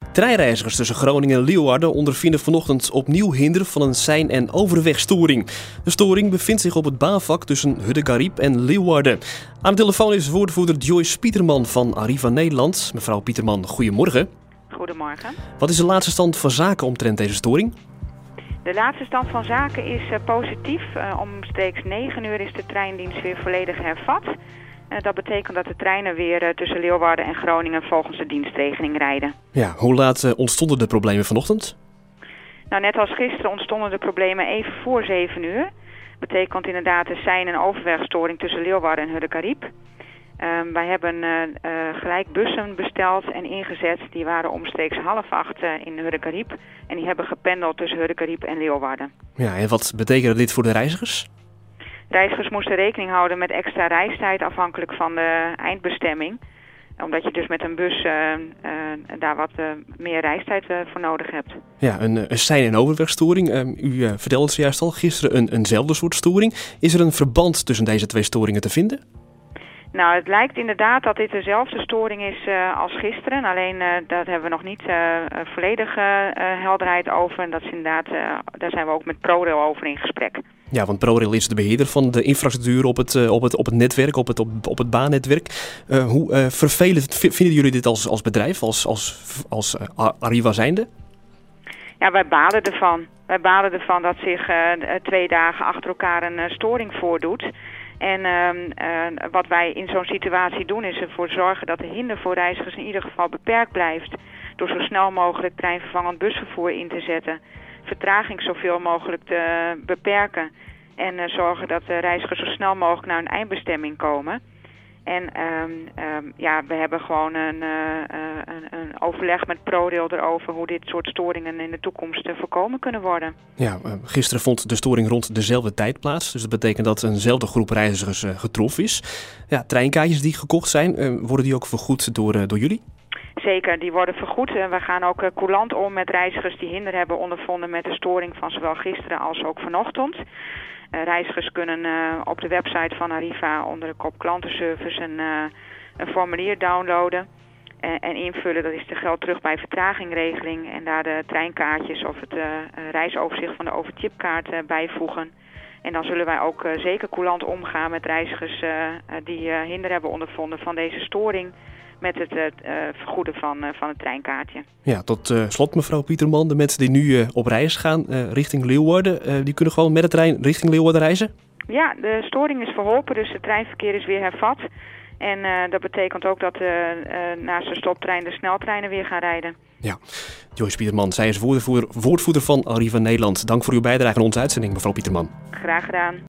Treinreizigers tussen Groningen en Leeuwarden ondervinden vanochtend opnieuw hinder van een sein- en overwegstoring. De storing bevindt zich op het baanvak tussen Hudde-Gariep en Leeuwarden. Aan de telefoon is woordvoerder Joyce Pieterman van Arriva Nederland. Mevrouw Pieterman, goedemorgen. Goedemorgen. Wat is de laatste stand van zaken omtrent deze storing? De laatste stand van zaken is positief. Omstreeks 9 uur is de treindienst weer volledig hervat. Dat betekent dat de treinen weer tussen Leeuwarden en Groningen volgens de dienstregeling rijden. Ja, hoe laat ontstonden de problemen vanochtend? Nou, net als gisteren ontstonden de problemen even voor 7 uur. Betekent inderdaad de sein- en overwegstoring tussen Leeuwarden en Hudde-Gariep. Wij hebben gelijk bussen besteld en ingezet. Die waren omstreeks 7:30 in Hudde-Gariep. En die hebben gependeld tussen Hudde-Gariep en Leeuwarden. Ja, en wat betekent dit voor de reizigers? Reizigers moesten rekening houden met extra reistijd afhankelijk van de eindbestemming. Omdat je dus met een bus daar wat meer reistijd voor nodig hebt. Ja, een sein- en overwegstoring. U vertelde het zojuist al, gisteren eenzelfde soort storing. Is er een verband tussen deze twee storingen te vinden? Nou, het lijkt inderdaad dat dit dezelfde storing is als gisteren. Alleen daar hebben we nog niet volledige helderheid over. En dat is inderdaad, daar zijn we ook met ProRail over in gesprek. Ja, want ProRail is de beheerder van de infrastructuur op het netwerk, op het baannetwerk. Hoe vervelend vinden jullie dit als bedrijf, als Arriva zijnde? Ja, wij balen ervan. Wij balen ervan dat zich 2 dagen achter elkaar een storing voordoet. En wat wij in zo'n situatie doen is ervoor zorgen dat de hinder voor reizigers in ieder geval beperkt blijft. Door zo snel mogelijk treinvervangend busvervoer in te zetten. Vertraging zoveel mogelijk te beperken. En zorgen dat de reizigers zo snel mogelijk naar hun eindbestemming komen. En we hebben gewoon een overleg met ProRail erover hoe dit soort storingen in de toekomst voorkomen kunnen worden. Ja, gisteren vond de storing rond dezelfde tijd plaats. Dus dat betekent dat eenzelfde groep reizigers getroffen is. Ja, treinkaartjes die gekocht zijn, worden die ook vergoed door jullie? Zeker, die worden vergoed. We gaan ook coulant om met reizigers die hinder hebben ondervonden met de storing van zowel gisteren als ook vanochtend. Reizigers kunnen op de website van Arriva onder de kop klantenservice een formulier downloaden en invullen. Dat is de geld terug bij vertragingregeling en daar de treinkaartjes of het reisoverzicht van de overchipkaart bijvoegen. En dan zullen wij ook zeker coulant omgaan met reizigers die hinder hebben ondervonden van deze storing met het vergoeden van het treinkaartje. Ja, tot slot mevrouw Pieterman, de mensen die nu op reis gaan richting Leeuwarden, die kunnen gewoon met de trein richting Leeuwarden reizen? Ja, de storing is verholpen, dus het treinverkeer is weer hervat. En dat betekent ook dat naast de stoptrein de sneltreinen weer gaan rijden. Ja, Joyce Pieterman, zij is woordvoerder van Arriva Nederland. Dank voor uw bijdrage aan onze uitzending, mevrouw Pieterman. Graag gedaan.